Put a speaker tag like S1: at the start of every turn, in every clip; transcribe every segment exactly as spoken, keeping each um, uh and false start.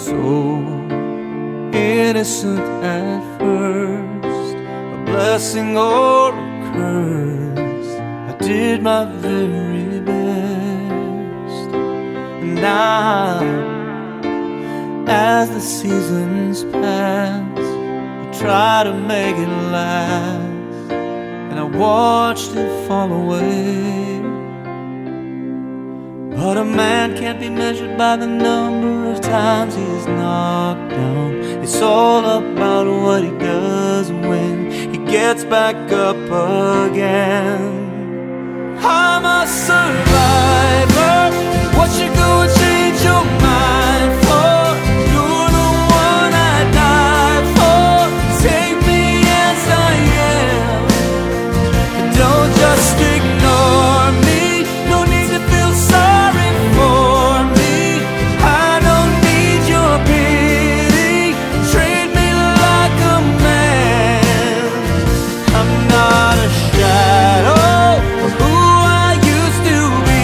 S1: So innocent at first, a blessing or a curse, I did my very best. And now, as the seasons pass, I try to make it last, and I watched it fall away. But a man can't be measured by the number of times he is knocked down. It's all about what he does when he gets back up again. I'm a survivor. What you gonna change your mind for? You're the one I die for. Take me as I am, but don't just ignore me. No need to feel sorry for me. I don't need your pity. Treat me like a man. I'm not a shadow of who I used to be.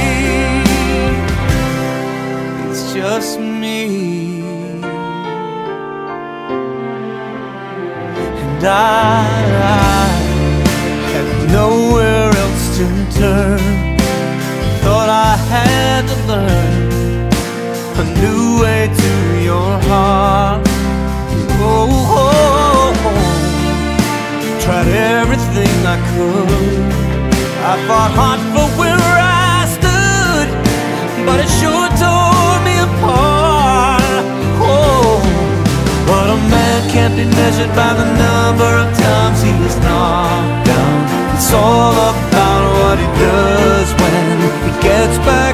S1: It's just me, and I, I had nowhere else to turn. Thought I had to learn a new way to your heart. Oh, oh, oh. Tried everything I could. I fought hard for where I stood, but it sure tore me apart. Oh, but a man can't be measured by the number of times he is knocked down. It's all about what he does when he gets back